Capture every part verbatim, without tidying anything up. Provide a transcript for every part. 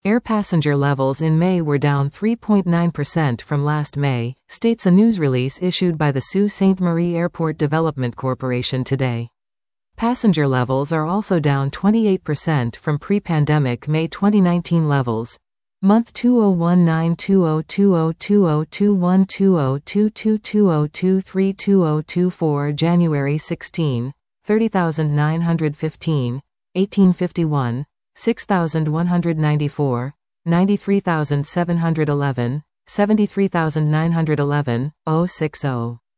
Air passenger levels in May were down three point nine percent from last May, states a news release issued by the Sault Ste. Marie Airport Development Corporation today. Passenger levels are also down twenty-eight percent from pre-pandemic May twenty nineteen levels. Month two oh one nine two oh two oh two oh two one two oh two two two oh two three two oh two four January sixteenth, thirty thousand nine hundred fifteen, eighteen fifty-one, six thousand one hundred ninety-four, ninety-three thousand seven hundred eleven, seventy-three thousand nine hundred eleven, oh sixty.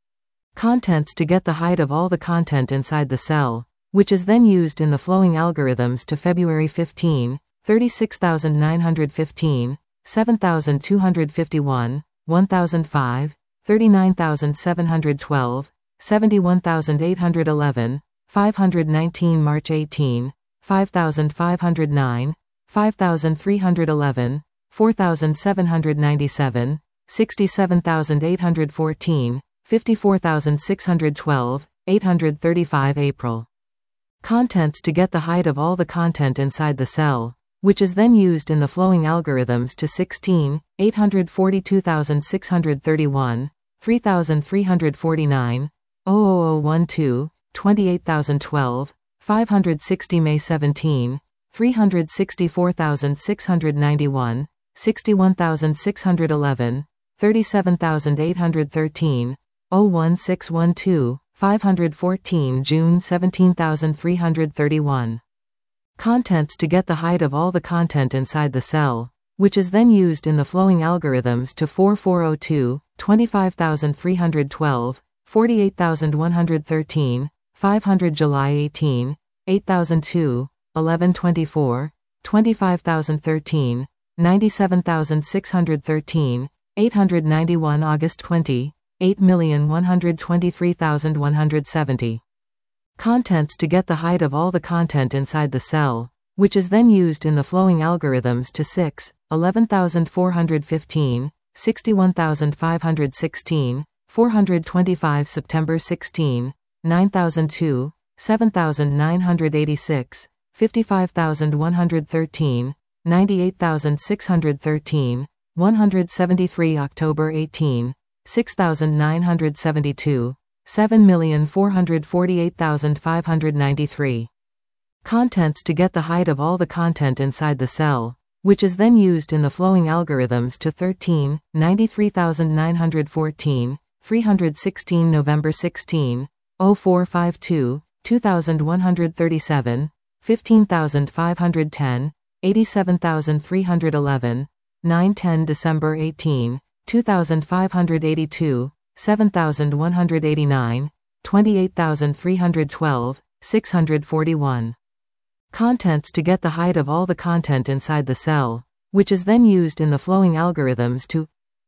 Contents to get the height of all the content inside the cell, which is then used in the flowing algorithms to February fifteenth, thirty-six thousand nine hundred fifteen, seven thousand two hundred fifty-one, one thousand five, thirty-nine thousand seven hundred twelve, seventy-one thousand eight hundred eleven, five hundred nineteen March eighteenth, five thousand five hundred nine, five thousand three hundred eleven, four thousand seven hundred ninety-seven, sixty-seven thousand eight hundred fourteen, fifty-four thousand six hundred twelve, eight hundred thirty-five April. Contents to get the height of all the content inside the cell, which is then used in the flowing algorithms to sixteen, eight hundred forty-two thousand six hundred thirty-one, three thousand three hundred forty-nine, oh thousand twelve, twenty-eight thousand twelve, five hundred sixty May seventeenth, three hundred sixty-four thousand six hundred ninety-one, sixty-one thousand six hundred eleven, thirty-seven thousand eight hundred thirteen, oh sixteen twelve, five hundred fourteen June seventeen thousand three hundred thirty-one. Contents to get the height of all the content inside the cell, which is then used in the flowing algorithms to forty-four oh two, twenty-five thousand three hundred twelve, forty-eight thousand one hundred thirteen, five hundred July eighteenth, eight thousand two, eleven twenty-four, twenty-five thousand thirteen, ninety-seven thousand six hundred thirteen, eight hundred ninety-one August twentieth, eight million one hundred twenty-three thousand one hundred seventy. Contents to get the height of all the content inside the cell, which is then used in the flowing algorithms to six, eleven thousand four hundred fifteen, sixty-one thousand five hundred sixteen, four hundred twenty-five September sixteenth, nine thousand two, seven thousand nine hundred eighty-six, fifty-five thousand one hundred thirteen, ninety-eight thousand six hundred thirteen, one hundred seventy-three October eighteenth, six thousand nine hundred seventy-two, seven million four hundred forty-eight thousand five hundred ninety-three. Contents to get the height of all the content inside the cell, which is then used in the flowing algorithms to thirteen, ninety-three thousand nine hundred fourteen, three hundred sixteen November sixteenth, oh four fifty-two, two thousand one hundred thirty-seven, fifteen thousand five hundred ten, eighty-seven thousand three hundred eleven, nine ten December eighteenth, two thousand five hundred eighty-two, seven thousand one hundred eighty-nine, twenty-eight thousand three hundred twelve, six hundred forty-one. Contents to get the height of all the content inside the cell, which is then used in the flowing algorithms to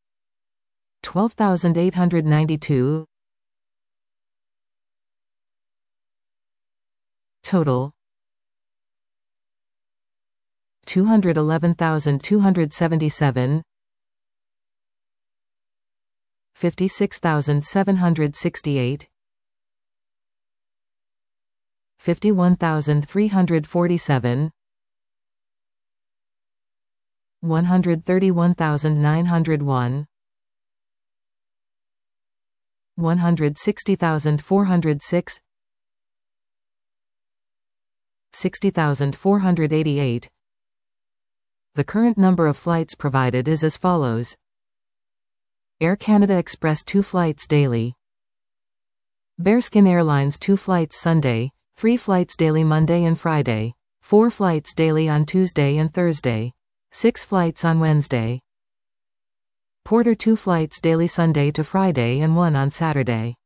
twelve thousand eight hundred ninety-two. Total two hundred eleven thousand two hundred seventy-seven, fifty-six thousand seven hundred sixty-eight, fifty-one thousand three hundred forty-seven, one hundred thirty-one thousand nine hundred one, one hundred sixty thousand four hundred six, sixty thousand four hundred eighty-eight. The current number of flights provided is as follows. Air Canada Express two flights daily. Bearskin Airlines two flights Sunday, three flights daily Monday and Friday, four flights daily on Tuesday and Thursday, six flights on Wednesday. Porter two flights daily Sunday to Friday and one on Saturday.